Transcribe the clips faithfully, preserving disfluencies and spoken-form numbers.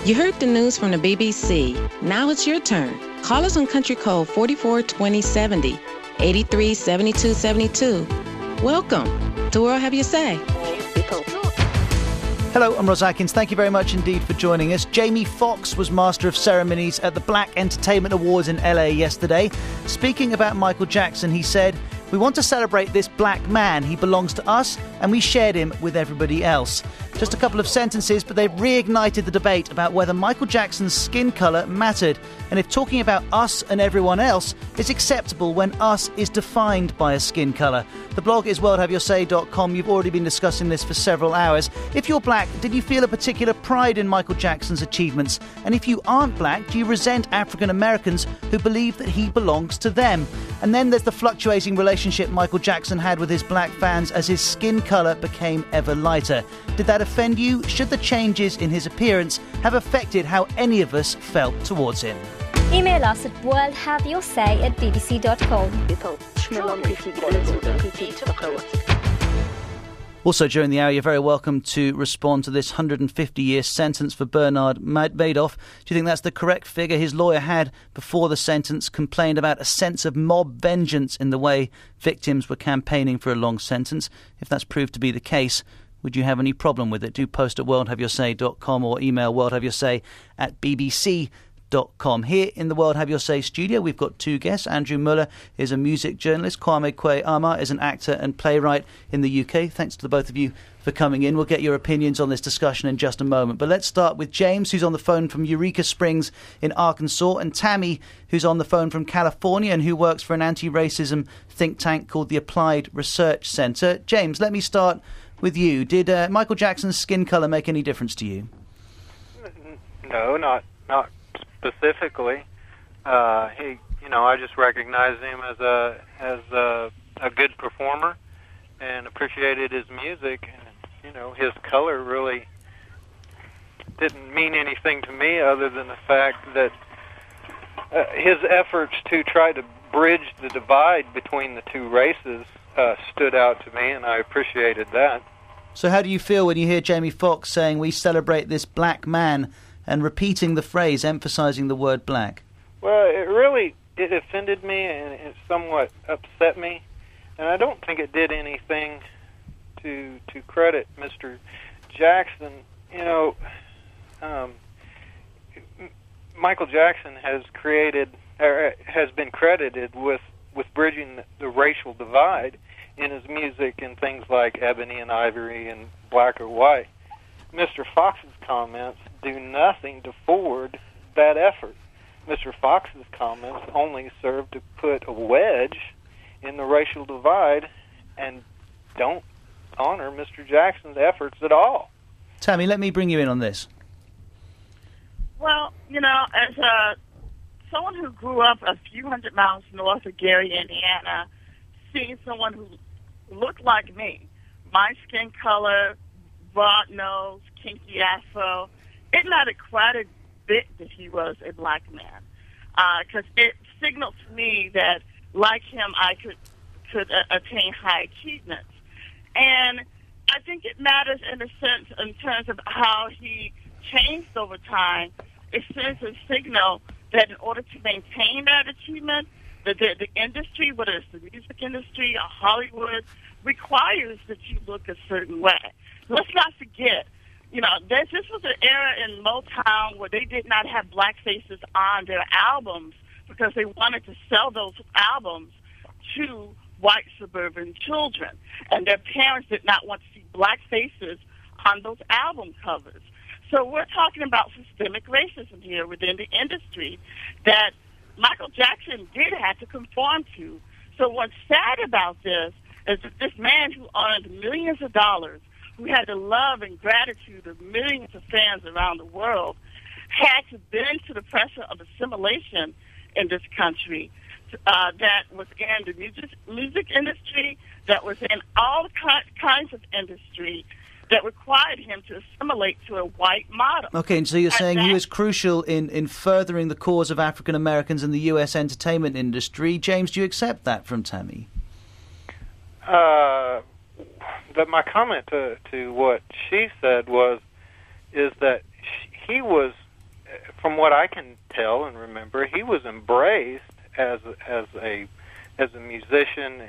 You heard the news from the B B C. Now it's your turn. Call us on country code forty-four twenty seventy, eighty-three seventy-two seventy-two. Welcome to World Have Your Say. Hello, I'm Roz Atkins. Thank you very much indeed for joining us. Jamie Foxx was Master of Ceremonies at the Black Entertainment Awards in L A yesterday. Speaking about Michael Jackson, he said, "We want to celebrate this black man. He belongs to us, and we shared him with everybody else." Just a couple of sentences, but they've reignited the debate about whether Michael Jackson's skin colour mattered, and if talking about us and everyone else is acceptable when us is defined by a skin colour. The blog is world have your say dot com. You've already been discussing this for several hours. If you're black, did you feel a particular pride in Michael Jackson's achievements? And if you aren't black, do you resent African Americans who believe that he belongs to them? And then there's the fluctuating relationship Michael Jackson had with his black fans as his skin colour became ever lighter. Did that offend you? Should the changes in his appearance have affected how any of us felt towards him? Email us at world have your say at b b c dot com. Also during the hour, you're very welcome to respond to this one hundred fifty year sentence for Bernard Madoff. Do you think that's the correct figure? His lawyer had, before the sentence, complained about a sense of mob vengeance in the way victims were campaigning for a long sentence. If that's proved to be the case, would you have any problem with it? Do post at world have your say dot com or email world have your say at b b c dot com. Here in the World Have Your Say studio, we've got two guests. Andrew Muller is a music journalist. Kwame Kwei-Armah is an actor and playwright in the U K. Thanks to the both of you for coming in. We'll get your opinions on this discussion in just a moment. But let's start with James, who's on the phone from Eureka Springs in Arkansas, and Tammy, who's on the phone from California and who works for an anti-racism think tank called the Applied Research Centre. James, let me start with you. Did uh, Michael Jackson's skin colour make any difference to you? No, not not specifically. Uh, he, you know, I just recognized him as a as a, a good performer and appreciated his music. And you know, his color really didn't mean anything to me other than the fact that uh, his efforts to try to bridge the divide between the two races uh, stood out to me, and I appreciated that. So how do you feel when you hear Jamie Foxx saying we celebrate this black man and repeating the phrase, emphasizing the word black? Well, it really, it offended me and it somewhat upset me, and I don't think it did anything to to credit Mister Jackson. You know, um, Michael Jackson has created, or has been credited with, with bridging the racial divide in his music and things like Ebony and Ivory and Black or White. Mister Fox's comments do nothing to forward that effort. Mister Fox's comments only serve to put a wedge in the racial divide and don't honor Mister Jackson's efforts at all. Tammy, let me bring you in on this. Well, you know, as a, someone who grew up a few hundred miles north of Gary, Indiana, seeing someone who looked like me, my skin color, broad nose, kinky afro, it mattered quite a bit that he was a black man, because uh, it signaled to me that, like him, I could could uh, attain high achievements. And I think it matters in a sense in terms of how he changed over time. It sends a signal that in order to maintain that achievement, the, the, the industry, whether it's the music industry or Hollywood, requires that you look a certain way. Let's not forget, you know, this, this was an era in Motown where they did not have black faces on their albums because they wanted to sell those albums to white suburban children. And their parents did not want to see black faces on those album covers. So we're talking about systemic racism here within the industry that Michael Jackson did have to conform to. So what's sad about this is that this man who earned millions of dollars, who had the love and gratitude of millions of fans around the world, had to bend to the pressure of assimilation in this country uh, that was in the music, music industry, that was in all ki- kinds of industry, that required him to assimilate to a white model. Okay, and so you're and saying that, he was crucial in, in furthering the cause of African Americans in the U S entertainment industry. James, do you accept that from Tammy? Uh, that my comment to, to what she said was, is that he was from what I can tell and remember, he was embraced as as a as a musician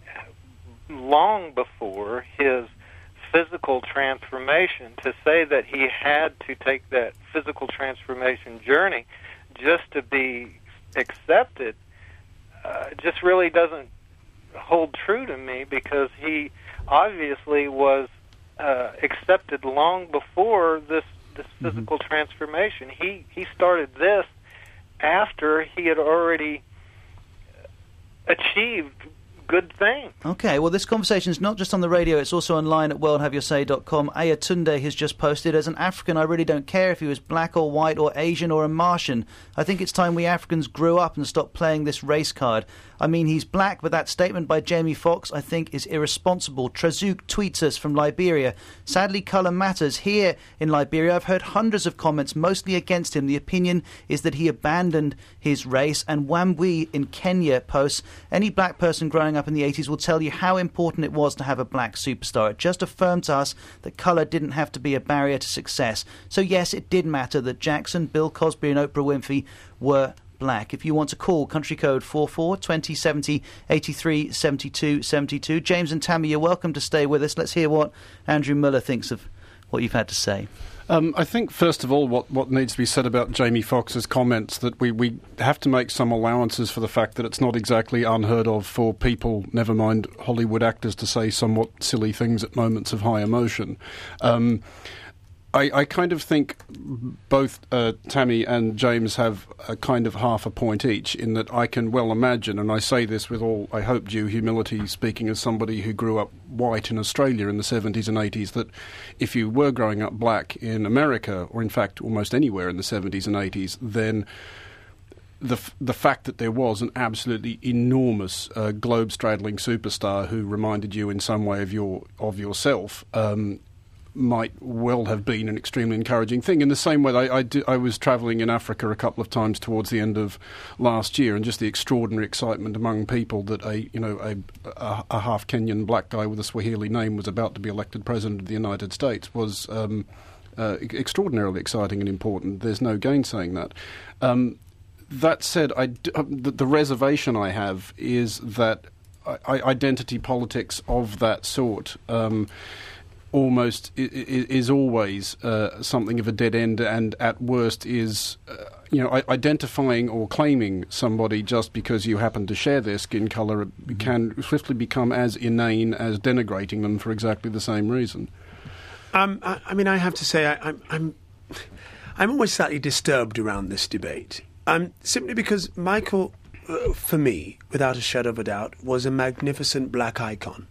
long before his physical transformation. To say that he had to take that physical transformation journey just to be accepted uh, just really doesn't hold true to me, because he obviously was uh, accepted long before this this physical mm-hmm. transformation. He he started this after he had already achieved good thing. Okay, well, this conversation is not just on the radio, it's also online at world have your say dot com. Ayatunde has just posted, as an African, I really don't care if he was black or white or Asian or a Martian. I think it's time we Africans grew up and stopped playing this race card. I mean, he's black, but that statement by Jamie Foxx, I think, is irresponsible. Trazook tweets us from Liberia. Sadly, colour matters. Here in Liberia, I've heard hundreds of comments, mostly against him. The opinion is that he abandoned his race. And Wambui in Kenya posts, any black person growing up in the eighties will tell you how important it was to have a black superstar. It just affirmed to us that colour didn't have to be a barrier to success. So yes, it did matter that Jackson, Bill Cosby and Oprah Winfrey were black. If you want to call, country code four four twenty seventy eighty-three seventy-two seventy-two. James and Tammy, you're welcome to stay with us. Let's hear what Andrew Muller thinks of what you've had to say. Um, I think, first of all, what, what needs to be said about Jamie Foxx's comments, that we, we have to make some allowances for the fact that it's not exactly unheard of for people, never mind Hollywood actors, to say somewhat silly things at moments of high emotion. Um, I, I kind of think both uh, Tammy and James have a kind of half a point each, in that I can well imagine, and I say this with all, I hope, due humility, speaking as somebody who grew up white in Australia in the seventies and eighties, that if you were growing up black in America, or in fact almost anywhere in the seventies and eighties, then the f- the fact that there was an absolutely enormous uh, globe-straddling superstar who reminded you in some way of your of yourself um, might well have been an extremely encouraging thing. In the same way, I, I, do, I was travelling in Africa a couple of times towards the end of last year, and just the extraordinary excitement among people that a you know a, a, a half Kenyan black guy with a Swahili name was about to be elected president of the United States was um, uh, extraordinarily exciting and important. There's no gainsaying that. Um, that said, I d- uh, the, the reservation I have is that I, I, identity politics of that sort Um, almost is always uh, something of a dead end, and at worst is, uh, you know, identifying or claiming somebody just because you happen to share their skin colour can swiftly become as inane as denigrating them for exactly the same reason. Um, I, I mean, I have to say, I, I'm, I'm, I'm always slightly disturbed around this debate, um, simply because Michael, uh, for me, without a shadow of a doubt, was a magnificent black icon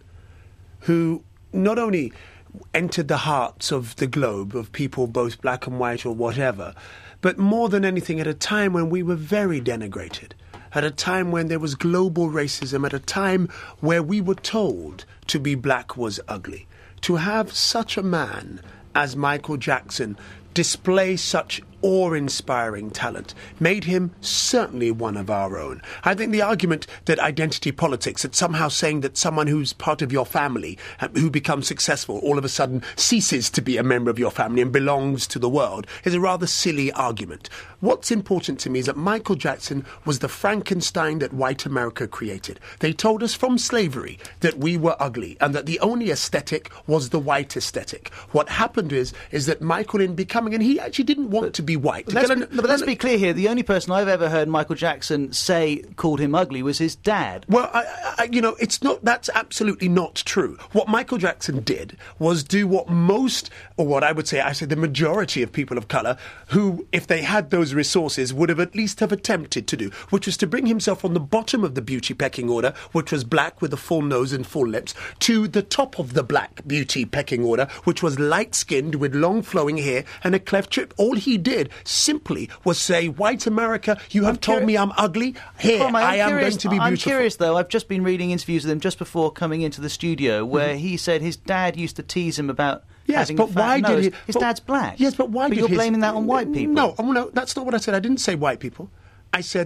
who not only entered the hearts of the globe, of people both black and white or whatever, but more than anything at a time when we were very denigrated, at a time when there was global racism, at a time where we were told to be black was ugly. To have such a man as Michael Jackson display such awe-inspiring talent made him certainly one of our own. I think the argument that identity politics, that somehow saying that someone who's part of your family, uh, who becomes successful, all of a sudden ceases to be a member of your family and belongs to the world, is a rather silly argument. What's important to me is that Michael Jackson was the Frankenstein that white America created. They told us from slavery that we were ugly and that the only aesthetic was the white aesthetic. What happened is is that Michael, in becoming, and he actually didn't want but, to be white. Let's, be, but let's be clear here, the only person I've ever heard Michael Jackson say called him ugly was his dad. Well, I, I, you know, it's not, that's absolutely not true. What Michael Jackson did was do what most, or what I would say, I say the majority of people of colour, who, if they had those resources, would have at least have attempted to do, which was to bring himself on the bottom of the beauty pecking order, which was black with a full nose and full lips, to the top of the black beauty pecking order, which was light-skinned with long flowing hair and a cleft lip. All he did simply was say, white America, you have I'm told curi- me I'm ugly. Here, Kwame, I am curious, going to be beautiful. I'm curious, though. I've just been reading interviews with him just before coming into the studio where mm-hmm. he said his dad used to tease him about Yes, having but a fat why nose. did he... His but, dad's black. Yes, but why but did you're his, blaming that on white people. No, oh, no, that's not what I said. I didn't say white people. I said...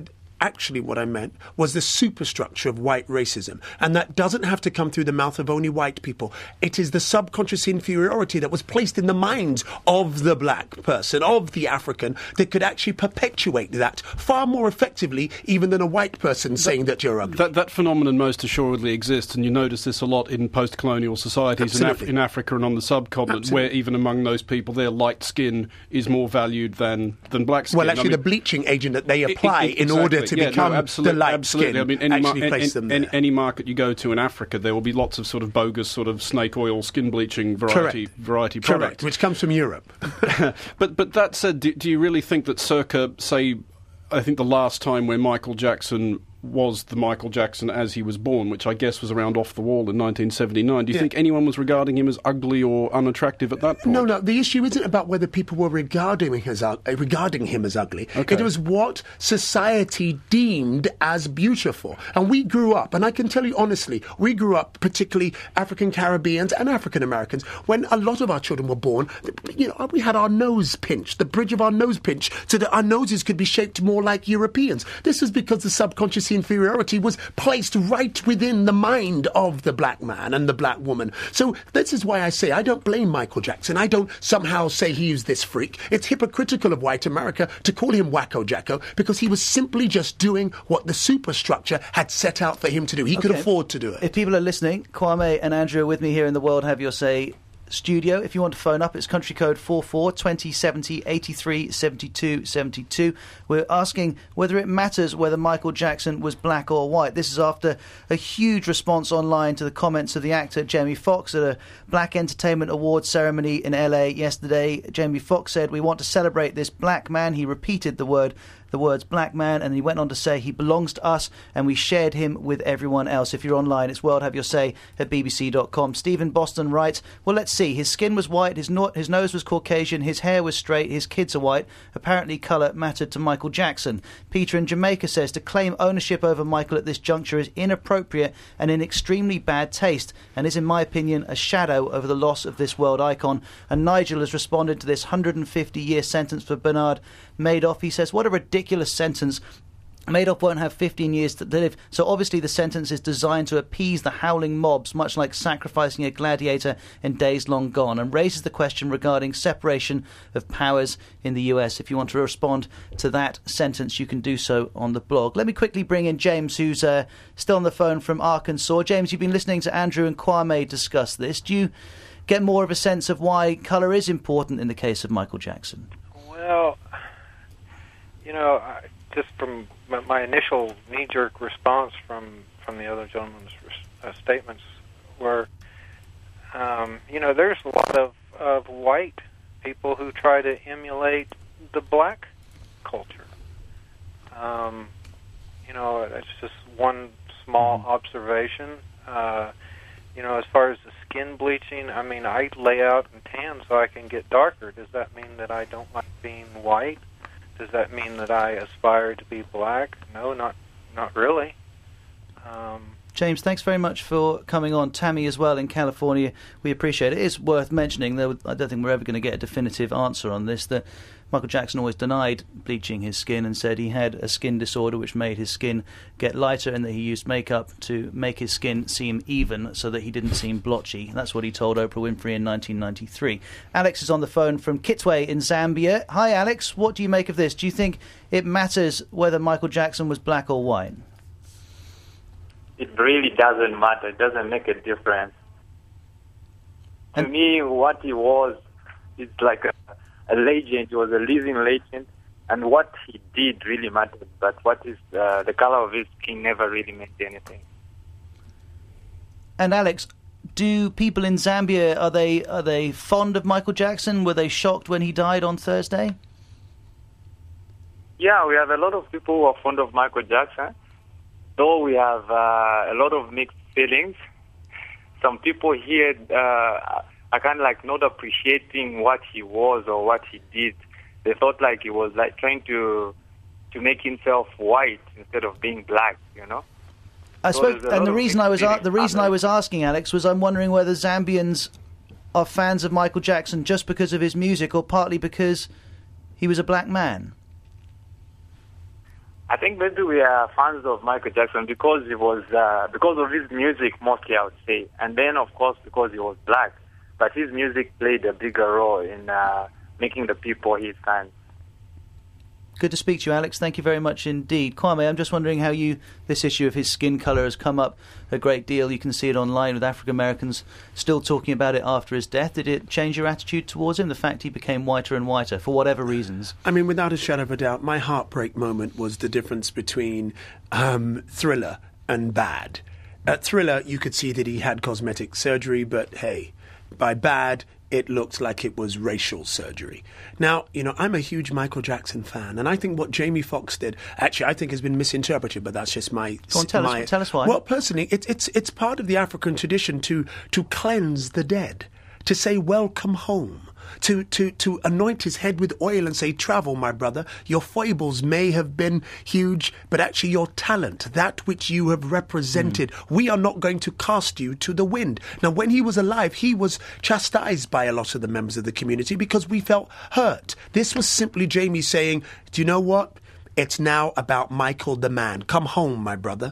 actually what I meant was the superstructure of white racism. And that doesn't have to come through the mouth of only white people. It is the subconscious inferiority that was placed in the minds of the black person, of the African, that could actually perpetuate that far more effectively even than a white person that, saying that you're ugly. That, that phenomenon most assuredly exists, and you notice this a lot in post-colonial societies in, Af- in Africa and on the subcontinent, Absolutely. Where even among those people, their light skin is more valued than, than black skin. Well, actually, I mean, the bleaching agent that they apply it, it, exactly. in order to yeah, become no, the light absolutely. skin I mean, any, actually mar- place them any, there. any market you go to in Africa, there will be lots of sort of bogus sort of snake oil skin bleaching variety Correct. variety Correct, product. which comes from Europe. but but that said, do, do you really think that circa, say, I think the last time where Michael Jackson was the Michael Jackson as he was born, which I guess was around Off the Wall in nineteen seventy-nine. Do you yeah. think anyone was regarding him as ugly or unattractive at that point? No, no. The issue isn't about whether people were regarding him as, uh, regarding him as ugly. Okay. It was what society deemed as beautiful. And we grew up, and I can tell you honestly, we grew up, particularly African Caribbeans and African Americans, when a lot of our children were born, you know, we had our nose pinched, the bridge of our nose pinched, so that our noses could be shaped more like Europeans. This is because the subconscious inferiority was placed right within the mind of the black man and the black woman. So this is why I say I don't blame Michael Jackson. I don't somehow say he's this freak. It's hypocritical of white America to call him Wacko Jacko, because he was simply just doing what the superstructure had set out for him to do. He okay. could afford to do it. If people are listening, Kwame and Andrew are with me here in the World Have Your Say studio. If you want to phone up, it's country code four four twenty seventy eighty-three seventy-two seventy-two. We're asking whether it matters whether Michael Jackson was black or white. This is after a huge response online to the comments of the actor Jamie Foxx at a Black Entertainment Awards ceremony in L A yesterday. Jamie Foxx said, "We want to celebrate this black man." He repeated the word the words black man, and he went on to say he belongs to us and we shared him with everyone else. If you're online, it's World Have Your Say at b b c dot com. Stephen Boston writes, well, let's see, his skin was white, his, no- his nose was Caucasian, his hair was straight, his kids are white. Apparently colour mattered to Michael Jackson. Peter in Jamaica says, to claim ownership over Michael at this juncture is inappropriate and in extremely bad taste, and is in my opinion a shadow over the loss of this world icon. And Nigel has responded to this one hundred fifty year sentence for Bernard Madoff. He says, what a ridiculous sentence. Madoff won't have fifteen years to live, so obviously the sentence is designed to appease the howling mobs, much like sacrificing a gladiator in days long gone, and raises the question regarding separation of powers in the U S. If you want to respond to that sentence, you can do so on the blog. Let me quickly bring in James, who's uh, still on the phone from Arkansas. James, you've been listening to Andrew and Kwame discuss this. Do you get more of a sense of why colour is important in the case of Michael Jackson? Well, you know, I, just from my, my initial knee-jerk response from, from the other gentleman's uh, statements were, um, you know, there's a lot of, of white people who try to emulate the black culture. Um, you know, it's just one small mm-hmm. observation. Uh, you know, as far as the skin bleaching, I mean, I lay out and tan so I can get darker. Does that mean that I don't like being white? Does that mean that I aspire to be black? No, not not really. Um, James, thanks very much for coming on. Tammy as well in California, we appreciate it. It is worth mentioning, though I don't think we're ever going to get a definitive answer on this, that Michael Jackson always denied bleaching his skin and said he had a skin disorder which made his skin get lighter and that he used makeup to make his skin seem even so that he didn't seem blotchy. That's what he told Oprah Winfrey in nineteen ninety-three. Alex is on the phone from Kitwe in Zambia. Hi, Alex. What do you make of this? Do you think it matters whether Michael Jackson was black or white? It really doesn't matter. It doesn't make a difference. And to me, what he was, it's like a, a legend. He was a living legend. And what he did really mattered. But what is uh, the color of his skin never really meant anything. And Alex, do people in Zambia, are they are they fond of Michael Jackson? Were they shocked when he died on Thursday? Yeah, we have a lot of people who are fond of Michael Jackson. Though we have uh, a lot of mixed feelings. Some people here uh, are kind of like not appreciating what he was or what he did. They thought like he was like trying to to make himself white instead of being black, you know. I so spoke, and the reason I was a- the reason I was asking, Alex, was I'm wondering whether Zambians are fans of Michael Jackson just because of his music, or partly because he was a black man. I I think maybe we are fans of Michael Jackson because he was uh, because of his music mostly, I would say, and then of course because he was black. But his music played a bigger role in uh, making the people his fans. Good to speak to you, Alex. Thank you very much indeed. Kwame, I'm just wondering how you this issue of his skin colour has come up a great deal. You can see it online with African Americans still talking about it after his death. Did it change your attitude towards him, the fact he became whiter and whiter, for whatever reasons? I mean, without a shadow of a doubt, my heartbreak moment was the difference between um, Thriller and Bad. At Thriller, you could see that he had cosmetic surgery, but hey, by Bad, it looked like it was racial surgery. Now, you know, I'm a huge Michael Jackson fan, and I think what Jamie Foxx did, actually, I think has been misinterpreted, but that's just my... Go on, tell, my, us, tell us why. Well, personally, it, it's it's part of the African tradition to to cleanse the dead, to say, welcome home. To, to, to anoint his head with oil and say, travel, my brother. Your foibles may have been huge, but actually your talent, that which you have represented, mm. we are not going to cast you to the wind. Now, when he was alive, he was chastised by a lot of the members of the community because we felt hurt. This was simply Jamie saying, do you know what? It's now about Michael the man. Come home, my brother.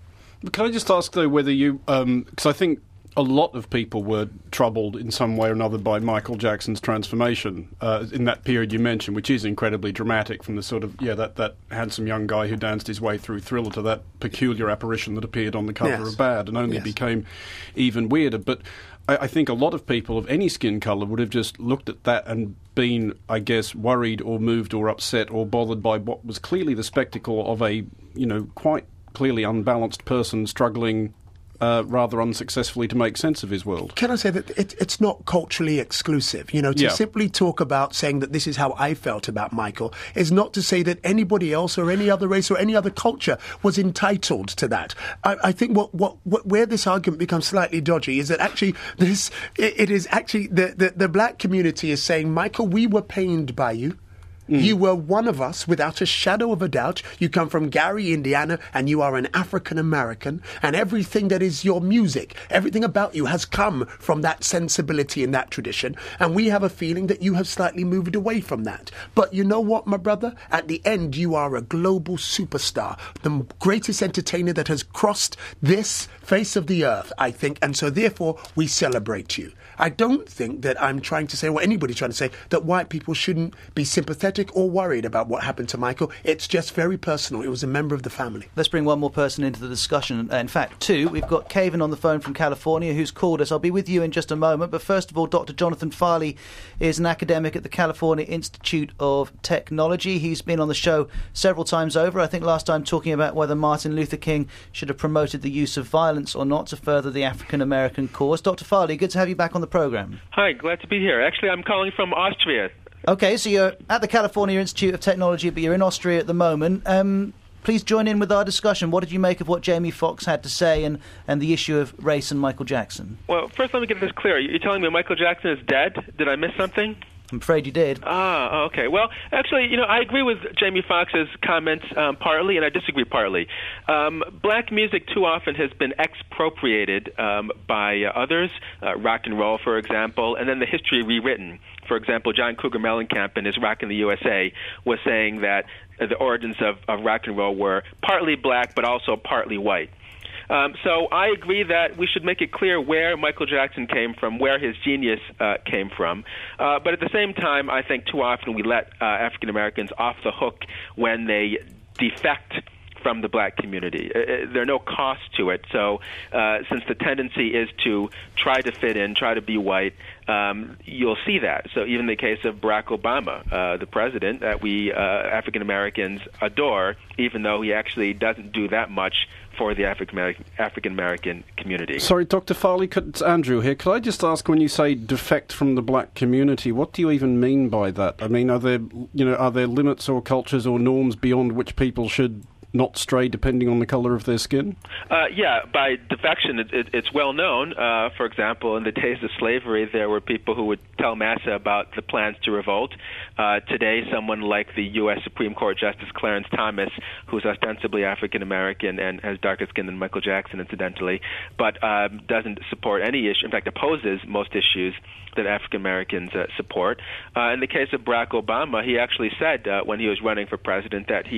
Can I just ask, though, whether you... Because um, I think... a lot of people were troubled in some way or another by Michael Jackson's transformation uh, in that period you mentioned, which is incredibly dramatic, from the sort of, yeah, that, that handsome young guy who danced his way through Thriller to that peculiar apparition that appeared on the cover yes. of Bad and only yes. became even weirder. But I, I think a lot of people of any skin colour would have just looked at that and been, I guess, worried or moved or upset or bothered by what was clearly the spectacle of a, you know, quite clearly unbalanced person struggling Uh, rather unsuccessfully to make sense of his world. Can I say that it, it's not culturally exclusive? You know, to yeah. simply talk about saying that this is how I felt about Michael is not to say that anybody else or any other race or any other culture was entitled to that. I, I think what, what, what where this argument becomes slightly dodgy is that actually this it, it is actually the, the, the black community is saying, Michael, we were pained by you. Mm. You were one of us, without a shadow of a doubt. You come from Gary, Indiana, and you are an African-American, and everything that is your music, everything about you has come from that sensibility and that tradition, and we have a feeling that you have slightly moved away from that. But you know what, my brother? At the end, you are a global superstar, the greatest entertainer that has crossed this face of the earth, I think, and so therefore we celebrate you. I don't think that I'm trying to say, or anybody's trying to say, that white people shouldn't be sympathetic or worried about what happened to Michael. It's just very personal. It was a member of the family. Let's bring one more person into the discussion. In fact, two. We've got Kevin on the phone from California who's called us. I'll be with you in just a moment. But first of all, Doctor Jonathan Farley is an academic at the California Institute of Technology. He's been on the show several times over. I think last time talking about whether Martin Luther King should have promoted the use of violence or not to further the African-American cause. Doctor Farley, good to have you back on the programme. Hi, glad to be here. Actually, I'm calling from Austria. Okay, so you're at the California Institute of Technology, but you're in Austria at the moment. Um, please join in with our discussion. What did you make of what Jamie Foxx had to say and, and the issue of race and Michael Jackson? Well, first let me get this clear. You're telling me Michael Jackson is dead? Did I miss something? I'm afraid you did. Ah, okay. Well, actually, you know, I agree with Jamie Foxx's comments um, partly, and I disagree partly. Um, black music too often has been expropriated um, by uh, others, uh, rock and roll, for example, and then the history rewritten. For example, John Cougar Mellencamp in his Rock in the U S A was saying that uh, the origins of, of rock and roll were partly black but also partly white. Um, so I agree that we should make it clear where Michael Jackson came from, where his genius uh, came from. Uh, but at the same time, I think too often we let uh, African Americans off the hook when they defect from the black community. Uh, there are no costs to it. So uh, since the tendency is to try to fit in, try to be white, um, you'll see that. So even in the case of Barack Obama, uh, the president that we uh, African Americans adore, even though he actually doesn't do that much for the African American African American community. Sorry, Doctor Farley, could, it's Andrew here. Could I just ask, when you say defect from the black community, what do you even mean by that? I mean, are there, you know, are there limits or cultures or norms beyond which people should not stray depending on the colour of their skin? Uh, yeah, by defection, it, it, it's well known. Uh, for example, in the days of slavery, there were people who would tell Massa about the plans to revolt. Uh, today, someone like the U S Supreme Court Justice Clarence Thomas, who's ostensibly African-American and has darker skin than Michael Jackson, incidentally, but um, doesn't support any issue, in fact, opposes most issues that African-Americans uh, support. Uh, in the case of Barack Obama, he actually said uh, when he was running for president that he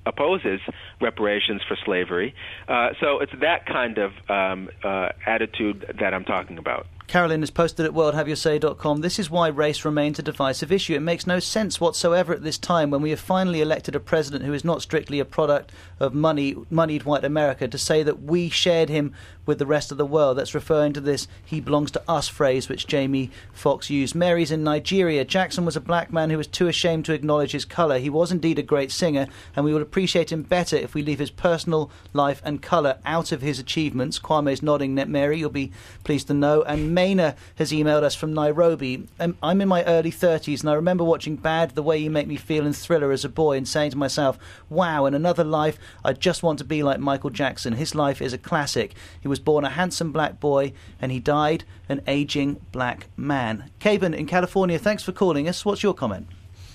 opposes reparations for slavery. Uh, so it's that kind of um, uh, attitude that I'm talking about. Carolyn has posted at world have your say dot com, this is why race remains a divisive issue. It makes no sense whatsoever at this time when we have finally elected a president who is not strictly a product of money, moneyed white America to say that we shared him with the rest of the world. That's referring to this he belongs to us phrase which Jamie Foxx used. Mary's in Nigeria. Jackson was a black man who was too ashamed to acknowledge his colour. He was indeed a great singer, and we would appreciate him better if we leave his personal life and colour out of his achievements. Kwame's nodding, Mary, you'll be pleased to know. And Maina has emailed us from Nairobi. Um, I'm in my early thirties, and I remember watching Bad, The Way You Make Me Feel, and Thriller as a boy, and saying to myself, wow, in another life, I just want to be like Michael Jackson. His life is a classic. He was born a handsome black boy, and he died an ageing black man. Caven in California, thanks for calling us. What's your comment?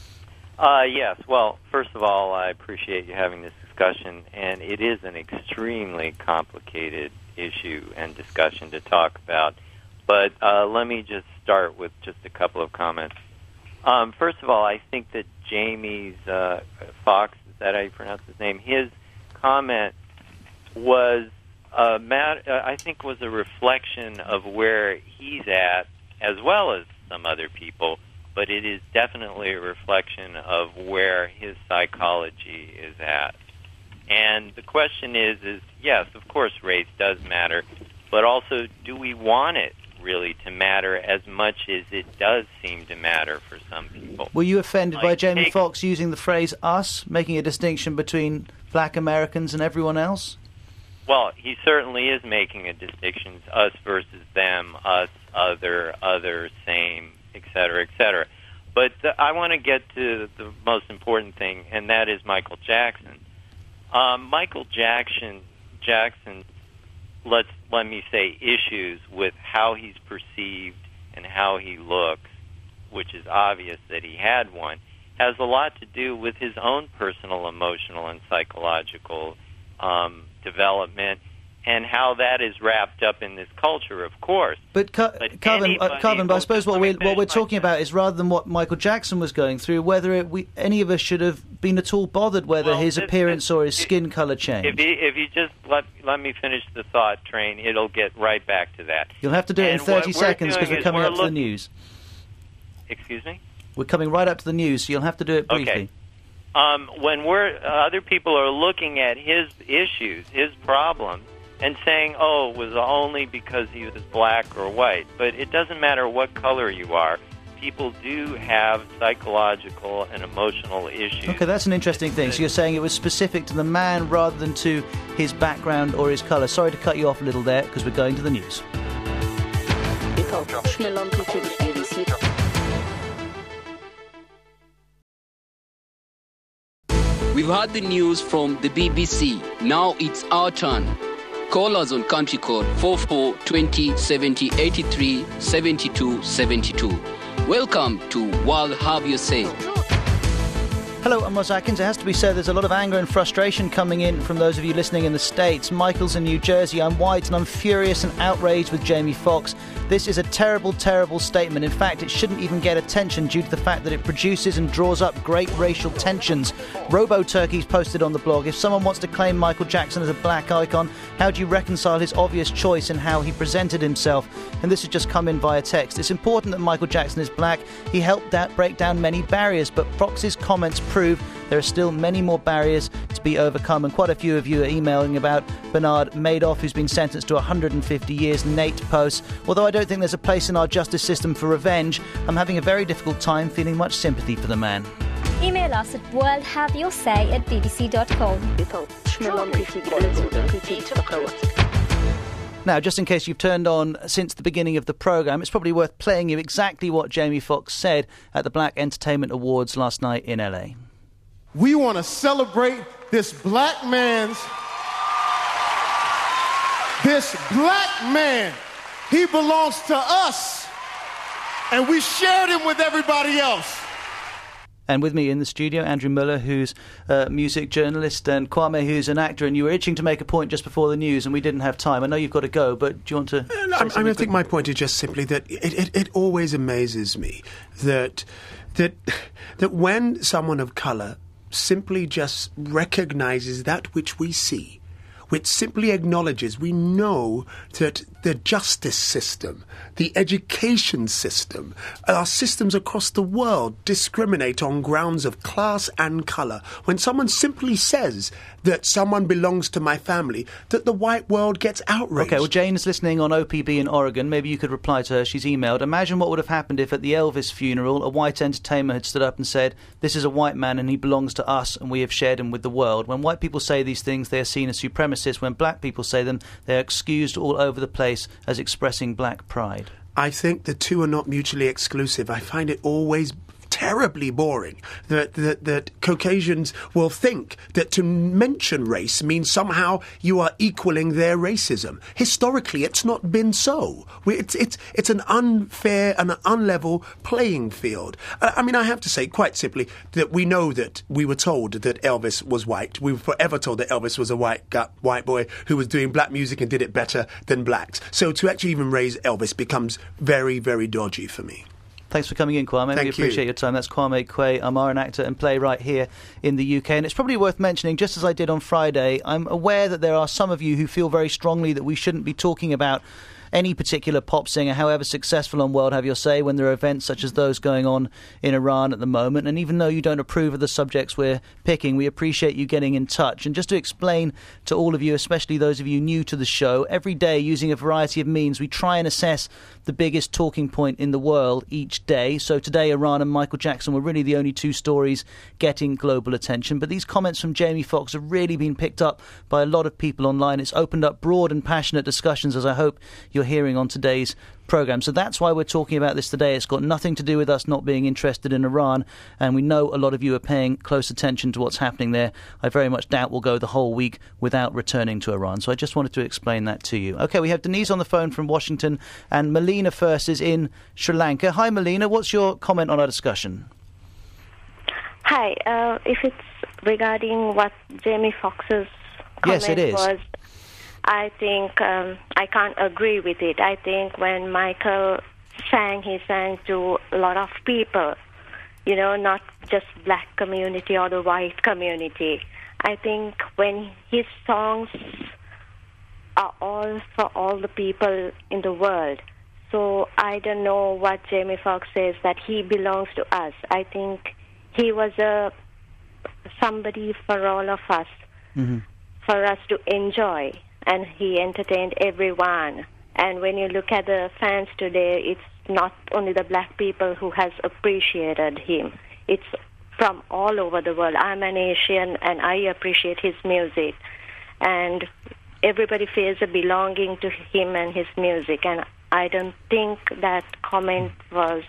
Uh, yes, well, first of all, I appreciate you having this discussion, and it is an extremely complicated issue and discussion to talk about. But uh, let me just start with just a couple of comments. Um, first of all, I think that Jamie's uh, Foxx, is that how you pronounce his name? His comment was, uh, mat- uh, I think, was a reflection of where he's at, as well as some other people. But it is definitely a reflection of where his psychology is at. And the question is, is yes, of course, race does matter, but also, do we want it really to matter as much as it does seem to matter for some people? Were you offended like, by Jamie take, Foxx using the phrase us, making a distinction between black Americans and everyone else? Well, he certainly is making a distinction, us versus them, us, other, other, same, et cetera, et cetera. But uh, I want to get to the most important thing, and that is Michael Jackson. Um, Michael Jackson, Jackson, let's let me say, issues with how he's perceived and how he looks, which is obvious that he had one, has a lot to do with his own personal, emotional, and psychological um, development, and how that is wrapped up in this culture, of course. But, Car- but Carvin, uh, Carvin, but I suppose what we're, what we're talking about is, rather than what Michael Jackson was going through, whether it, we, any of us should have been at all bothered whether well, his this, appearance this, or his it, skin colour changed. If you, if you just let, let me finish the thought train, it'll get right back to that. You'll have to do it and in thirty seconds because we're we're coming we're up look- to the news. Excuse me? We're coming right up to the news, so you'll have to do it briefly. Okay. Um, when we're uh, other people are looking at his issues, his problems, and saying, oh, it was only because he was black or white. But it doesn't matter what color you are. People do have psychological and emotional issues. Okay, that's an interesting thing. So you're saying it was specific to the man rather than to his background or his colour. Sorry to cut you off a little there, because we're going to the news. We've had the news from the B B C. Now it's our turn. Call us on country code four four two zero seven zero eight three seven two seven two. Welcome to World Have Your Say. Hello, I'm Ross Atkins. It has to be said there's a lot of anger and frustration coming in from those of you listening in the States. Michael's in New Jersey. I'm white and I'm furious and outraged with Jamie Foxx. This is a terrible, terrible statement. In fact, it shouldn't even get attention due to the fact that it produces and draws up great racial tensions. Robo Turkey's posted on the blog, if someone wants to claim Michael Jackson as a black icon, how do you reconcile his obvious choice in how he presented himself? And this has just come in via text. It's important that Michael Jackson is black. He helped that break down many barriers, but Fox's comments prove there are still many more barriers to be overcome, and quite a few of you are emailing about Bernard Madoff, who's been sentenced to one hundred fifty years. Nate posts, although I don't think there's a place in our justice system for revenge, I'm having a very difficult time feeling much sympathy for the man. Email us at world have your say at b b c dot com. Now, just in case you've turned on since the beginning of the programme, it's probably worth playing you exactly what Jamie Foxx said at the Black Entertainment Awards last night in L A. We want to celebrate this black man's, this black man. He belongs to us, and we shared him with everybody else. And with me in the studio, Andrew Muller, who's a music journalist, and Kwame, who's an actor. And you were itching to make a point just before the news, and we didn't have time. I know you've got to go, but do you want to... Uh, I, I, mean, I think my point is just simply that it, it, it always amazes me that that that when someone of colour simply just recognizes that which we see, which simply acknowledges we know that the justice system, the education system, our systems across the world discriminate on grounds of class and colour. When someone simply says that someone belongs to my family, that the white world gets outraged. Okay, well, Jane's listening on O P B in Oregon. Maybe you could reply to her. She's emailed. Imagine what would have happened if at the Elvis funeral a white entertainer had stood up and said, this is a white man and he belongs to us and we have shared him with the world. When white people say these things, they are seen as supremacists. When black people say them, they are excused all over the place as expressing black pride. I think the two are not mutually exclusive. I find it always terribly boring that, that that Caucasians will think that to mention race means somehow you are equaling their racism. Historically, it's not been so. We, it's it's it's an unfair and an unlevel playing field. I, I mean, I have to say, quite simply, that we know that we were told that Elvis was white. We were forever told that Elvis was a white guy, white boy who was doing black music and did it better than blacks. So to actually even raise Elvis becomes very, very dodgy for me. Thanks for coming in, Kwame. Thank we appreciate you. your time. That's Kwame Kwei-Armah, an actor and playwright here in the U K. And it's probably worth mentioning, just as I did on Friday, I'm aware that there are some of you who feel very strongly that we shouldn't be talking about any particular pop singer, however successful on World Have Your Say, when there are events such as those going on in Iran at the moment. And even though you don't approve of the subjects we're picking, we appreciate you getting in touch. And just to explain to all of you, especially those of you new to the show, every day using a variety of means, we try and assess the biggest talking point in the world each day. So today, Iran and Michael Jackson were really the only two stories getting global attention. But these comments from Jamie Foxx have really been picked up by a lot of people online. It's opened up broad and passionate discussions, as I hope you're hearing on today's programme. So that's why we're talking about this today. It's got nothing to do with us not being interested in Iran, and we know a lot of you are paying close attention to what's happening there. I very much doubt we'll go the whole week without returning to Iran. So I just wanted to explain that to you. OK, we have Denise on the phone from Washington, and Melina first is in Sri Lanka. Hi, Melina. What's your comment on our discussion? Hi. Uh, if it's regarding what Jamie Foxx's comment yes, it is. was, I think um, I can't agree with it. I think when Michael sang, he sang to a lot of people, you know, not just black community or the white community. I think when his songs are all for all the people in the world. So I don't know what Jamie Foxx says, that he belongs to us. I think he was a somebody for all of us, mm-hmm. for us to enjoy. And he entertained everyone. And when you look at the fans today, it's not only the black people who has appreciated him. It's from all over the world. I'm an Asian, and I appreciate his music. And everybody feels a belonging to him and his music. And I don't think that comment was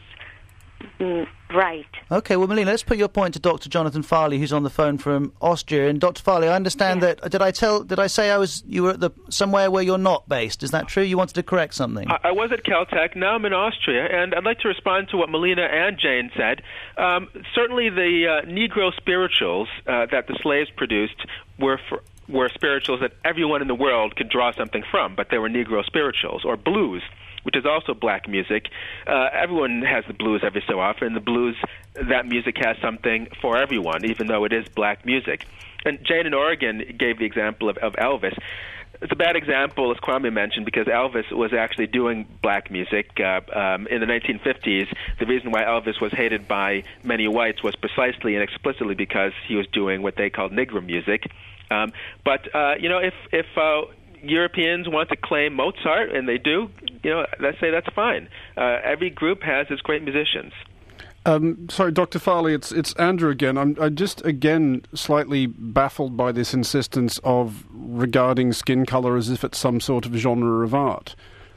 mm, right. OK, well, Melina, let's put your point to Doctor Jonathan Farley, who's on the phone from Austria. And Doctor Farley, I understand yeah. that. Did I tell? Did I say I was? You were at the somewhere where you're not based? Is that true? You wanted to correct something? I, I was at Caltech. Now I'm in Austria, and I'd like to respond to what Melina and Jane said. Um, certainly, the uh, Negro spirituals uh, that the slaves produced were for. were spirituals that everyone in the world could draw something from, but they were Negro spirituals, or blues, which is also black music. Uh, everyone has the blues every so often. The blues, that music has something for everyone, even though it is black music. And Jane in Oregon gave the example of, of Elvis. It's a bad example, as Kwame mentioned, because Elvis was actually doing black music. Uh, um, in the nineteen fifties, the reason why Elvis was hated by many whites was precisely and explicitly because he was doing what they called Negro music. Um, but, uh, you know, if, if uh, Europeans want to claim Mozart, and they do, you know, let's say that's fine. Uh, every group has its great musicians. Um, sorry, Doctor Farley, it's it's Andrew again. I'm, I'm just, again, slightly baffled by this insistence of regarding skin colour as if it's some sort of genre of art.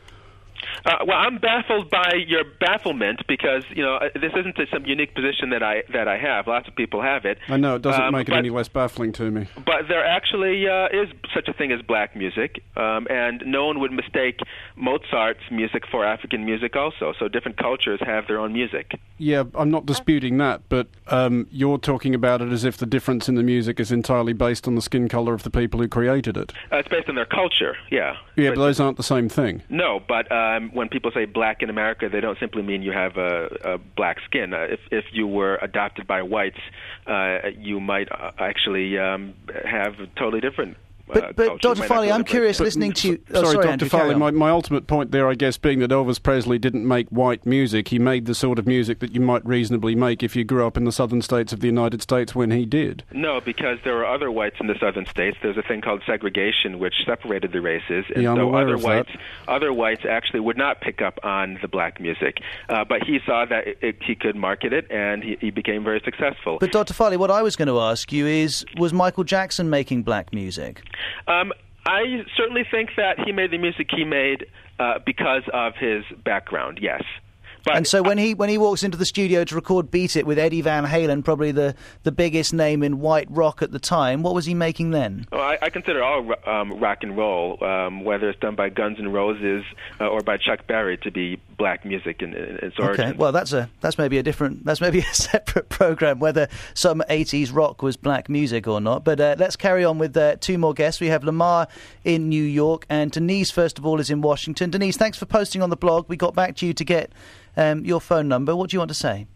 Uh, well, I'm baffled by your bafflement because, you know, this isn't some unique position that I that I have. Lots of people have it. I know, it doesn't um, make it but, any less baffling to me. But there actually uh, is such a thing as black music, um, and no one would mistake Mozart's music for African music also. So different cultures have their own music. Yeah, I'm not disputing that, but um, you're talking about it as if the difference in the music is entirely based on the skin colour of the people who created it. Uh, it's based on their culture, yeah. Yeah, but, but those aren't the same thing. No, but, um, um, when people say black in America, they don't simply mean you have a, a black skin. Uh, if if you were adopted by whites, uh, you might uh, actually um, have a totally different. But, but Doctor Farley, I'm curious, but, listening to you... Oh, sorry, sorry, Doctor Andrew, Farley, my, my ultimate point there, I guess, being that Elvis Presley didn't make white music. He made the sort of music that you might reasonably make if you grew up in the southern states of the United States when he did. No, because there were other whites in the southern states. There's a thing called segregation, which separated the races. And yeah, I'm so aware other of whites, that. other whites actually would not pick up on the black music. Uh, but he saw that it, it, he could market it, and he, he became very successful. But Doctor Farley, what I was going to ask you is, was Michael Jackson making black music? Um, I certainly think that he made the music he made uh, because of his background, yes. But and so when he when he walks into the studio to record Beat It with Eddie Van Halen, probably the, the biggest name in white rock at the time, what was he making then? Well, I, I consider all um, rock and roll, um, whether it's done by Guns N' Roses uh, or by Chuck Berry, to be black music in, in its origin. Okay, well that's a that's maybe a different that's maybe a separate program whether some eighties rock was black music or not. But uh, let's carry on with uh, two more guests. We have Lamar in New York and Denise, first of all, is in Washington. Denise, thanks for posting on the blog. We got back to you to get um, your phone number. What do you want to say?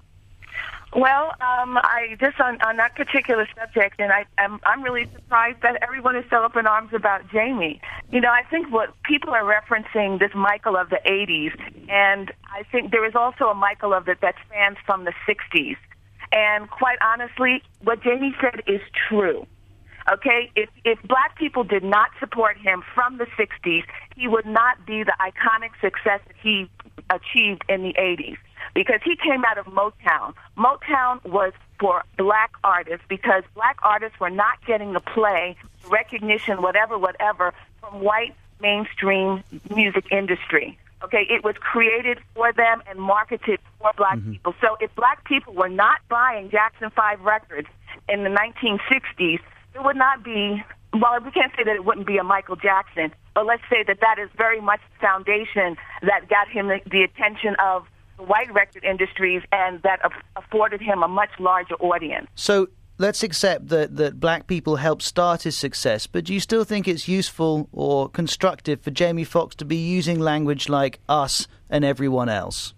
Well, um, I just on, on that particular subject, and I, I'm, I'm really surprised that everyone is so up in arms about Jamie. You know, I think what people are referencing this Michael of the eighties, and I think there is also a Michael of the, that spans from the sixties. And quite honestly, what Jamie said is true. Okay, if if black people did not support him from the sixties, he would not be the iconic success that he achieved in the eighties. Because he came out of Motown. Motown was for black artists because black artists were not getting the play, recognition, whatever, whatever, from white mainstream music industry. Okay, it was created for them and marketed for black mm-hmm. people. So if black people were not buying Jackson five records in the nineteen sixties, it would not be, well, we can't say that it wouldn't be a Michael Jackson, but let's say that that is very much the foundation that got him the, the attention of the white record industries and that afforded him a much larger audience. So let's accept that, that black people helped start his success, but do you still think it's useful or constructive for Jamie Foxx to be using language like us and everyone else?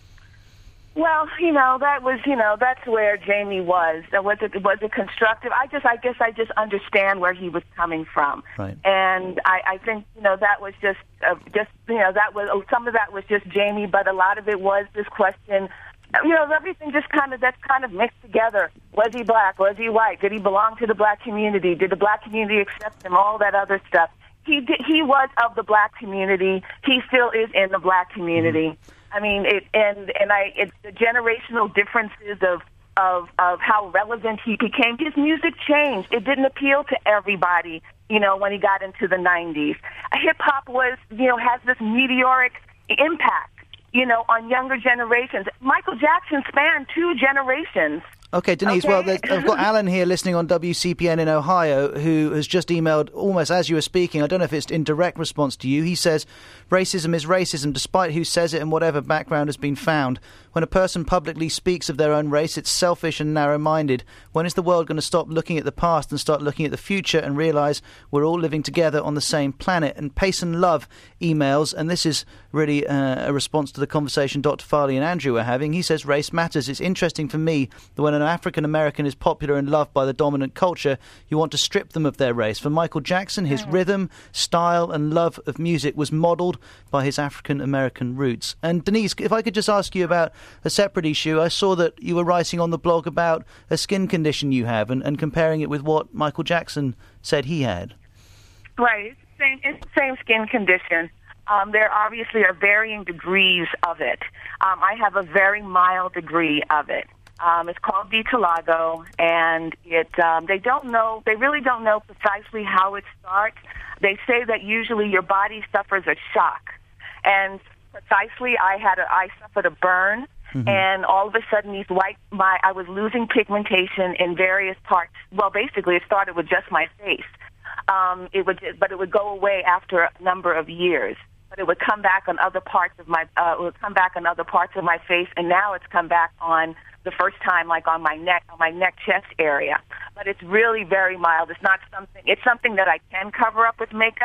Well, you know, that was, you know, that's where Jamie was. Was it, was it constructive? I just, I guess I just understand where he was coming from. Right. And I, I think, you know, that was just, uh, just, you know, that was, some of that was just Jamie, but a lot of it was this question, you know, everything just kind of, that's kind of mixed together. Was he black? Was he white? Did he belong to the black community? Did the black community accept him? All that other stuff. He did, he was of the black community. He still is in the black community. Mm-hmm. I mean, it, and and I, it's the generational differences of, of of how relevant he became. His music changed. It didn't appeal to everybody, you know, when he got into the nineties. Hip hop was, you know, has this meteoric impact, you know, on younger generations. Michael Jackson spanned two generations. Okay, Denise, okay. well, I've got Alan here listening on W C P N in Ohio who has just emailed almost as you were speaking. I don't know if it's in direct response to you. He says, racism is racism despite who says it and whatever background has been found. When a person publicly speaks of their own race, it's selfish and narrow-minded. When is the world going to stop looking at the past and start looking at the future and realise we're all living together on the same planet? And Payson Love emails, and this is really uh, a response to the conversation Doctor Farley and Andrew were having. He says, race matters. It's interesting for me that when an African-American is popular and loved by the dominant culture, you want to strip them of their race. For Michael Jackson, his mm. rhythm, style and love of music was modelled by his African-American roots. And Denise, if I could just ask you about a separate issue. I saw that you were writing on the blog about a skin condition you have and, and comparing it with what Michael Jackson said he had. Right. It's the same, it's the same skin condition. Um, there obviously are varying degrees of it. Um, I have a very mild degree of it. Um, it's called vitiligo, and it um, they don't know, they really don't know precisely how it starts. They say that usually your body suffers a shock, and precisely I had a, I suffered a burn, mm-hmm. and all of a sudden these white, my I was losing pigmentation in various parts. Well, basically it started with just my face. Um, it would, but it would go away after a number of years. But it would come back on other parts of my, uh, it would come back on other parts of my face, and now it's come back on the first time, like on my neck, on my neck chest area. But it's really very mild. It's not something. It's something that I can cover up with makeup.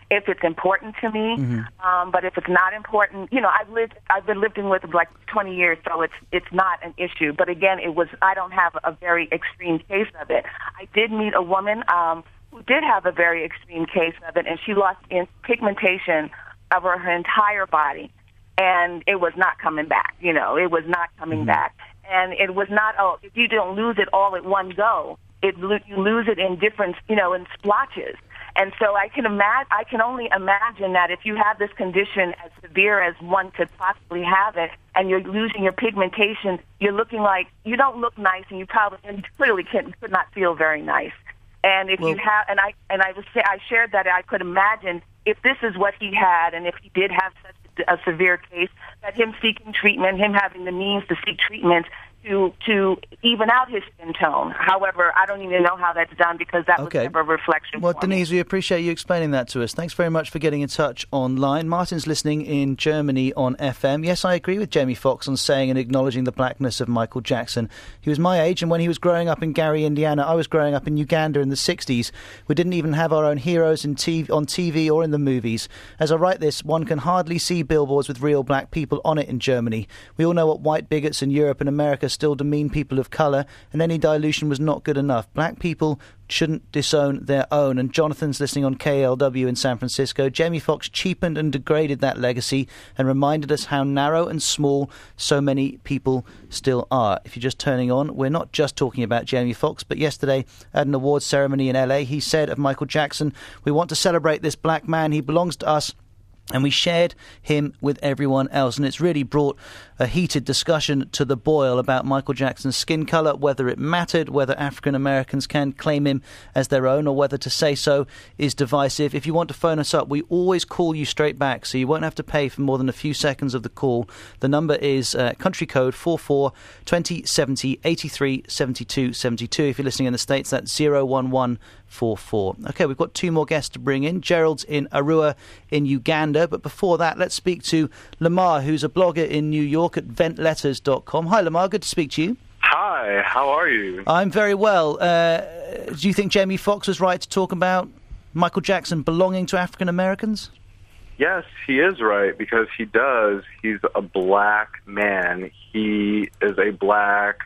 if it's important to me. Mm-hmm. Um, but if it's not important, you know, I've lived, I've been living with like twenty years, so it's it's not an issue. But again, it was, I don't have a very extreme case of it. I did meet a woman um, who did have a very extreme case of it, and she lost in pigmentation over her entire body, and it was not coming back. You know, it was not coming Mm-hmm. back, and it was not. Oh, if you don't lose it all at one go, it lo- you lose it in different, you know, in splotches. And so I can imagine, I can only imagine that if you have this condition as severe as one could possibly have it, and you're losing your pigmentation, you're looking like, you don't look nice, and you probably, and you clearly can, could not feel very nice. And if Well- you have, and I, and I was, I shared that I could imagine if this is what he had, and if he did have such a severe case, that him seeking treatment, him having the means to seek treatment, to to even out his skin tone. However, I don't even know how that's done because that Okay. was never a reflection Well, for me. Denise, we appreciate you explaining that to us. Thanks very much for getting in touch online. Martin's listening in Germany on F M. Yes, I agree with Jamie Foxx on saying and acknowledging the blackness of Michael Jackson. He was my age, and when he was growing up in Gary, Indiana, I was growing up in Uganda in the sixties. We didn't even have our own heroes in T V, on T V or in the movies. As I write this, one can hardly see billboards with real black people on it in Germany. We all know what white bigots in Europe and America still demean people of colour, and any dilution was not good enough. Black people shouldn't disown their own. And Jonathan's listening on K L W in San Francisco. Jamie Foxx cheapened and degraded that legacy and reminded us how narrow and small so many people still are. If you're just turning on, we're not just talking about Jamie Foxx, but yesterday at an awards ceremony in L A, he said of Michael Jackson, "We want to celebrate this black man. He belongs to us, and we shared him with everyone else." And it's really brought a heated discussion to the boil about Michael Jackson's skin colour, whether it mattered, whether African Americans can claim him as their own, or whether to say so is divisive. If you want to phone us up, we always call you straight back, so you won't have to pay for more than a few seconds of the call. The number is uh, country code four four twenty seventy eighty-three seventy-two seventy-two. If you're listening in the States, that's zero one one four four. Okay, we've got two more guests to bring in. Gerald's in Arua in Uganda, but before that, let's speak to Lamar, who's a blogger in New York at vent letters dot com. Hi, Lamar, good to speak to you. Hi, how are you? I'm very well. Uh, do you think Jamie Foxx was right to talk about Michael Jackson belonging to African Americans? Yes, he is right, because he does. He's a black man. He is a black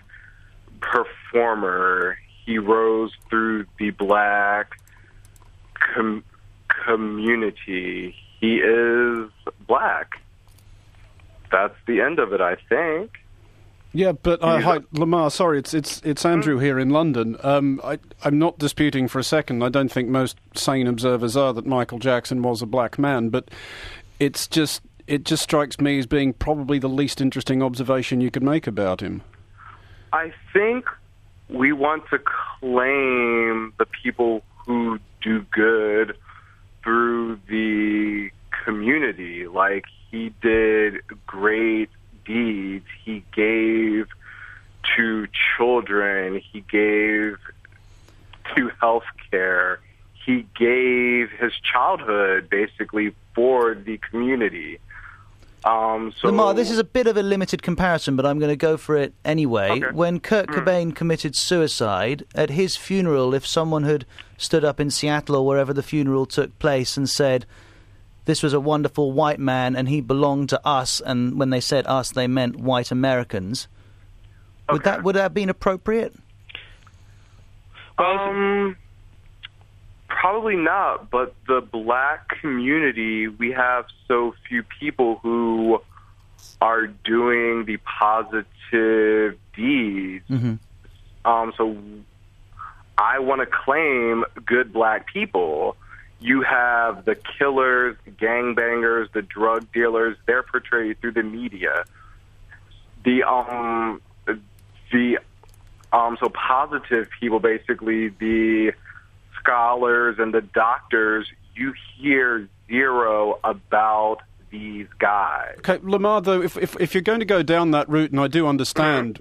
performer. He rose through the black com- community. He is black. That's the end of it, I think. Yeah, but uh, hi, Lamar. Sorry, it's it's it's Andrew here in London. Um, I, I'm not disputing for a second. I don't think most sane observers are that Michael Jackson was a black man, but it's just it just strikes me as being probably the least interesting observation you could make about him. I think we want to claim the people who do good through the community. Like, he did great deeds. He gave to children. He gave to health care. He gave his childhood, basically, for the community. Um, so Lamar, this is a bit of a limited comparison, but I'm going to go for it anyway. Okay. When Kurt Mm. Cobain committed suicide, at his funeral, if someone had stood up in Seattle or wherever the funeral took place and said, "This was a wonderful white man and he belonged to us," and when they said us, they meant white Americans, okay. would that would that have been appropriate? Um, probably not, but the black community, we have so few people who are doing the positive deeds. Mm-hmm. Um, so I want to claim good black people. You have the killers, the gangbangers, the drug dealers. They're portrayed through the media. The um, the um, so positive people, basically the scholars and the doctors. You hear zero about these guys. Okay, Lamar, though, if, if if you're going to go down that route, and I do understand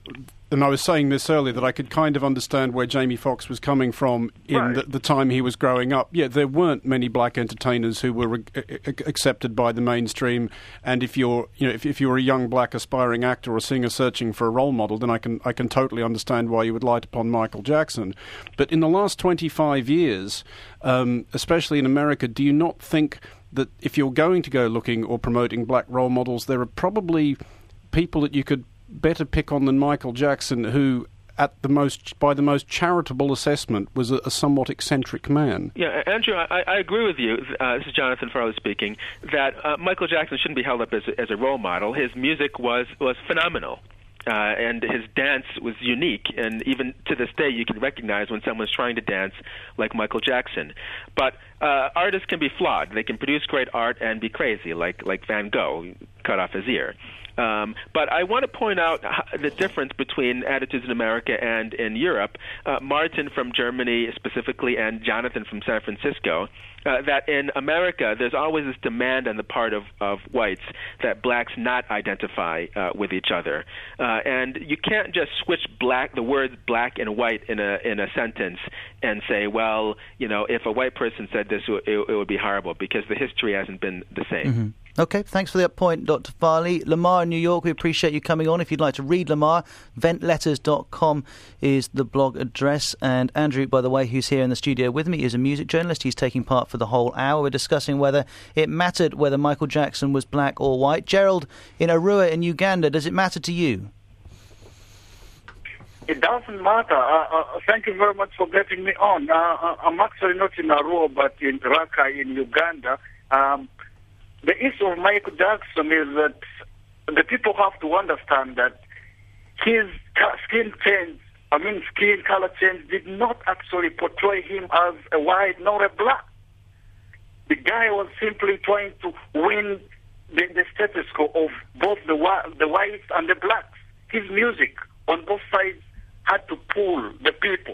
and I was saying this earlier, that I could kind of understand where Jamie Foxx was coming from in Right. the, the time he was growing up. Yeah, there weren't many black entertainers who were re- accepted by the mainstream, and if you're, you know, if, if you're a young black aspiring actor or singer searching for a role model, then I can I can totally understand why you would light upon Michael Jackson. But in the last twenty-five years, um, especially in America, do you not think that if you're going to go looking or promoting black role models, there are probably people that you could better pick on than Michael Jackson, who, at the most, by the most charitable assessment, was a, a somewhat eccentric man. Yeah, Andrew, I, I agree with you. Uh, this is Jonathan Farley speaking. That uh, Michael Jackson shouldn't be held up as a, as a role model. His music was was phenomenal. Uh, and his dance was unique, and even to this day you can recognize when someone's trying to dance like Michael Jackson. But uh, artists can be flawed. They can produce great art and be crazy, like like Van Gogh, who cut off his ear. Um, but I want to point out the difference between attitudes in America and in Europe. Uh, Martin from Germany specifically, and Jonathan from San Francisco, uh, that in America there's always this demand on the part of, of whites that blacks not identify uh, with each other. Uh, and you can't just switch black, the words black and white in a in a sentence and say, well, you know, if a white person said this, it, it would be horrible, because the history hasn't been the same. Mm-hmm. Okay, thanks for that point, Doctor Farley. Lamar in New York, we appreciate you coming on. If you'd like to read Lamar, vent letters dot com is the blog address. And Andrew, by the way, who's here in the studio with me, is a music journalist. He's taking part for the whole hour. We're discussing whether it mattered whether Michael Jackson was black or white. Gerald in Arua in Uganda, does it matter to you? It doesn't matter. Uh, uh, thank you very much for getting me on. Uh, I'm actually not in Arua, but in Raqqa in Uganda. Um, The issue of Michael Jackson is that the people have to understand that his skin change, I mean skin color change, did not actually portray him as a white nor a black. The guy was simply trying to win the, the status quo of both the, the whites and the blacks. His music on both sides had to pull the people.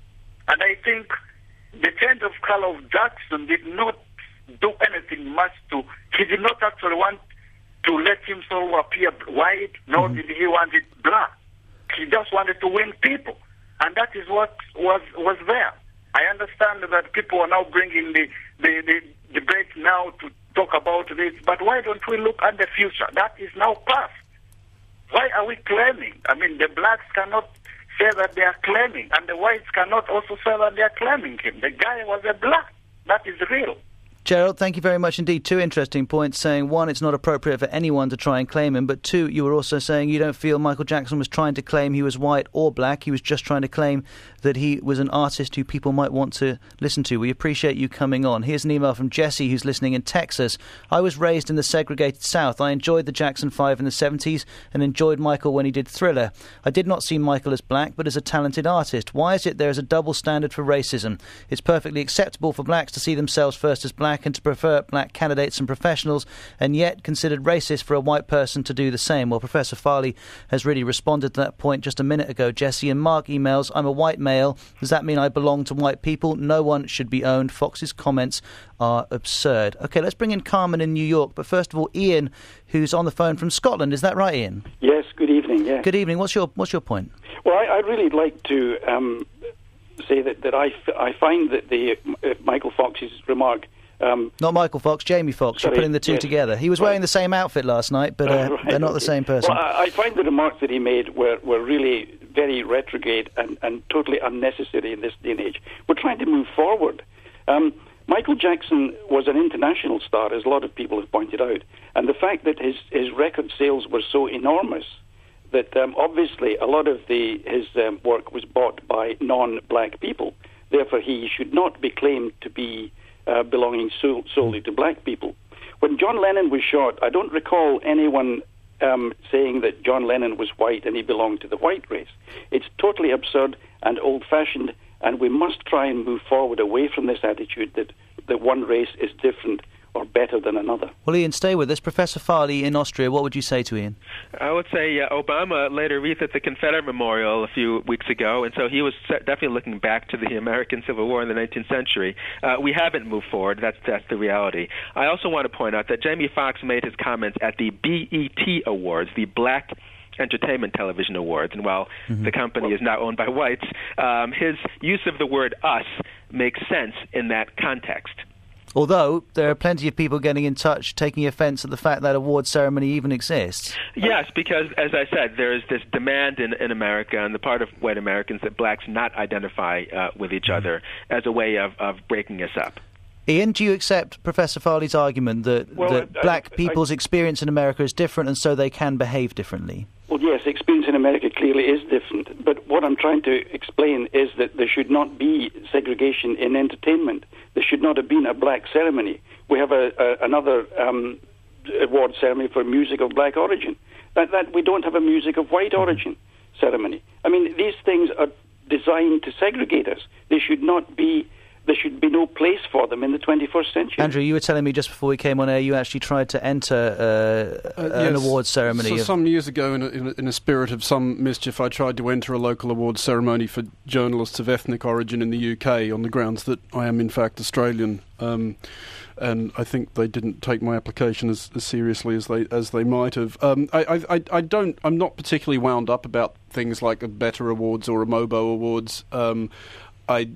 And I think the change of color of Jackson did not do anything much to, he did not actually want to let himself appear white, nor mm-hmm. did he want it black. He just wanted to win people. And that is what was was there. I understand that people are now bringing the, the, the debate now to talk about this, but why don't we look at the future? That is now past. Why are we claiming? I mean, the blacks cannot say that they are claiming, and the whites cannot also say that they are claiming him. The guy was a black. That is real. Gerald, thank you very much indeed. Two interesting points, saying, one, it's not appropriate for anyone to try and claim him, but two, you were also saying you don't feel Michael Jackson was trying to claim he was white or black. He was just trying to claim that he was an artist who people might want to listen to. We appreciate you coming on. Here's an email from Jesse, who's listening in Texas. I was raised in the segregated South. I enjoyed the Jackson Five in the seventies and enjoyed Michael when he did Thriller. I did not see Michael as black, but as a talented artist. Why is it there is a double standard for racism? It's perfectly acceptable for blacks to see themselves first as black and to prefer black candidates and professionals, and yet considered racist for a white person to do the same. Well, Professor Farley has really responded to that point just a minute ago. Jesse and Mark emails, I'm a white male. Does that mean I belong to white people? No one should be owned. Fox's comments are absurd. OK, let's bring in Carmen in New York. But first of all, Ian, who's on the phone from Scotland. Is that right, Ian? Yes, good evening. Yeah. Good evening. What's your what's your point? Well, I, I'd really like to um, say that, that I, f- I find that the uh, Michael Fox's remark... Um, not Michael Fox, Jamie Foxx. You're putting the two yes. together. He was wearing right. the same outfit last night, but uh, uh, right, they're not okay. the same person. Well, I, I find the remarks that he made were, were really very retrograde and, and totally unnecessary in this day and age. We're trying to move forward. Um, Michael Jackson was an international star, as a lot of people have pointed out, and the fact that his, his record sales were so enormous that um, obviously a lot of the his um, work was bought by non-black people. Therefore, he should not be claimed to be Uh, belonging so, solely to black people. When John Lennon was shot, I don't recall anyone um, saying that John Lennon was white and he belonged to the white race. It's totally absurd and old-fashioned, and we must try and move forward away from this attitude that, that one race is different or better than another. Well, Ian, stay with us. Professor Farley in Austria, what would you say to Ian? I would say uh, Obama laid a wreath at the Confederate Memorial a few weeks ago, and so he was definitely looking back to the American Civil War in the nineteenth century. Uh, we haven't moved forward. That's that's the reality. I also want to point out that Jamie Foxx made his comments at the B E T Awards, the Black Entertainment Television Awards. And while Mm-hmm. the company is now owned by whites, um, his use of the word us makes sense in that context. Although there are plenty of people getting in touch, taking offence at the fact that award ceremony even exists. Yes, because, as I said, there is this demand in, in America on the part of white Americans that blacks not identify uh, with each other as a way of, of breaking us up. Ian, do you accept Professor Farley's argument that, Well, that I- black I- people's experience in America is different and so they can behave differently? Well, yes, experience in America clearly is different. But what I'm trying to explain is that there should not be segregation in entertainment. There should not have been a black ceremony. We have a, a, another um, award ceremony for music of black origin. That, that we don't have a music of white origin ceremony. I mean, these things are designed to segregate us. They should not be. There should be no place for them in the twenty-first century. Andrew, you were telling me just before we came on air you actually tried to enter uh, Uh, an yes. awards ceremony. So of- some years ago, in a, in, a, in a spirit of some mischief, I tried to enter a local awards ceremony for journalists of ethnic origin in the U K on the grounds that I am in fact Australian, um, and I think they didn't take my application as, as seriously as they as they might have. Um, I, I, I, I don't. I'm not particularly wound up about things like a Better Awards or a Mobo Awards. Um, I.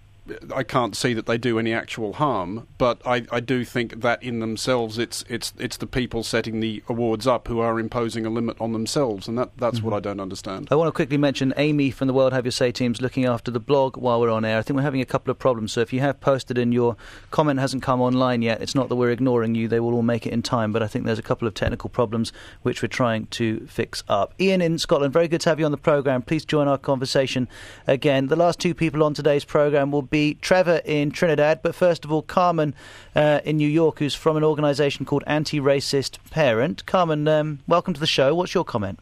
I can't see that they do any actual harm, but I, I do think that in themselves it's it's it's the people setting the awards up who are imposing a limit on themselves, and that, that's what I don't understand. I want to quickly mention Amy from the World Have Your Say team's looking after the blog while we're on air. I think we're having a couple of problems, so if you have posted and your comment hasn't come online yet, it's not that we're ignoring you, they will all make it in time, but I think there's a couple of technical problems which we're trying to fix up. Ian in Scotland, very good to have you on the programme. Please join our conversation again. The last two people on today's programme will be Trevor in Trinidad, but first of all Carmen uh, in New York, who's from an organisation called Anti-Racist Parent. Carmen, um, welcome to the show. What's your comment?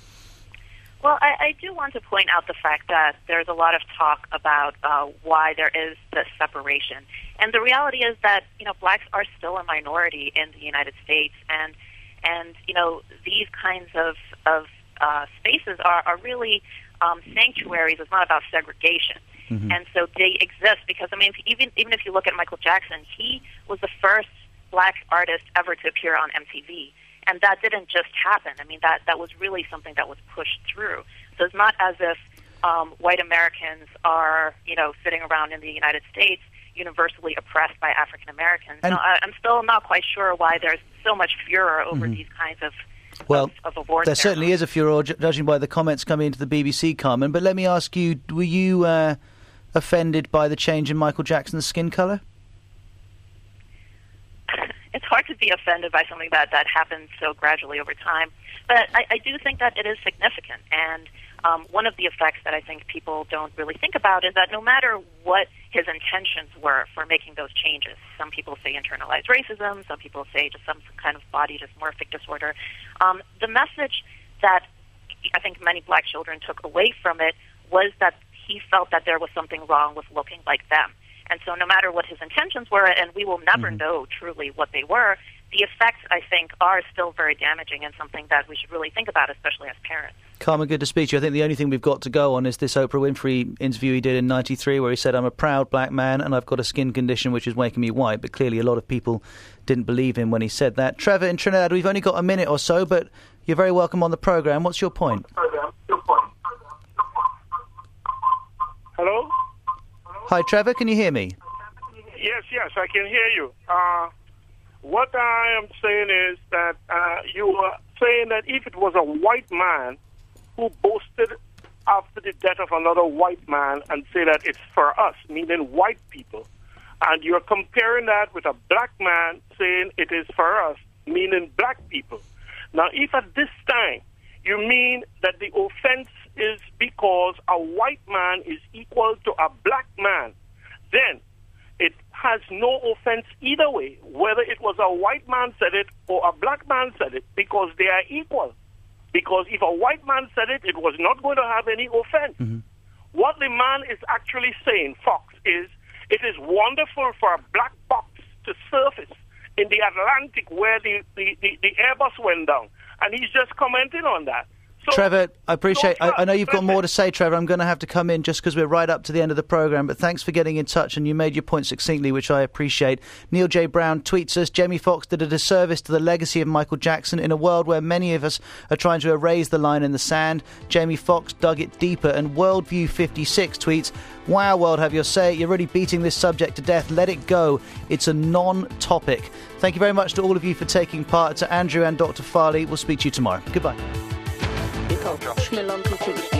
Well, I, I do want to point out the fact that there's a lot of talk about uh, why there is this separation. And the reality is that, you know, blacks are still a minority in the United States. And, and you know, these kinds of, of uh, spaces are, are really um, sanctuaries. It's not about segregation. Mm-hmm. And so they exist because, I mean, if, even even if you look at Michael Jackson, he was the first black artist ever to appear on M T V. And that didn't just happen. I mean, that, that was really something that was pushed through. So it's not as if um, white Americans are, you know, sitting around in the United States universally oppressed by African Americans. No, I, I'm still not quite sure why there's so much furor over Mm-hmm. these kinds of Well, of, of awards. there certainly is a furor, ju- judging by the comments coming into the B B C, Carmen. But let me ask you, were you uh, offended by the change in Michael Jackson's skin colour? It's hard to be offended by something that, that happens so gradually over time. But I, I do think that it is significant. And um, one of the effects that I think people don't really think about is that no matter what his intentions were for making those changes, some people say internalized racism, some people say just some kind of body dysmorphic disorder, um, the message that I think many black children took away from it was that he felt that there was something wrong with looking like them. And so no matter what his intentions were, and we will never mm-hmm. know truly what they were, the effects, I think, are still very damaging and something that we should really think about, especially as parents. Carmen, good to speak to you. I think the only thing we've got to go on is this Oprah Winfrey interview he did in ninety-three where he said, I'm a proud black man and I've got a skin condition which is making me white. But clearly a lot of people didn't believe him when he said that. Trevor in Trinidad, we've only got a minute or so, but you're very welcome on the programme. What's your point? Hello? Hi, Trevor, can you hear me? Yes, yes, I can hear you. Uh, what I am saying is that uh, you are saying that if it was a white man who boasted after the death of another white man and say that it's for us, meaning white people, and you're comparing that with a black man saying it is for us, meaning black people. Now, if at this time you mean that the offense is because a white man is equal to a black man, then it has no offense either way, whether it was a white man said it or a black man said it, because they are equal. Because if a white man said it, it was not going to have any offense. Mm-hmm. What the man is actually saying, Fox, is it is wonderful for a black box to surface in the Atlantic where the, the, the, the Airbus went down. And he's just commenting on that. Trevor, I appreciate I, I know you've got more to say, Trevor. I'm going to have to come in just because we're right up to the end of the programme, but thanks for getting in touch, and you made your point succinctly, which I appreciate. Neil J. Brown tweets us, Jamie Foxx did a disservice to the legacy of Michael Jackson in a world where many of us are trying to erase the line in the sand. Jamie Foxx dug it deeper. And Worldview fifty-six tweets, wow, World Have Your Say, you're really beating this subject to death. Let it go. It's a non-topic. Thank you very much to all of you for taking part. To Andrew and Doctor Farley, we'll speak to you tomorrow. Goodbye.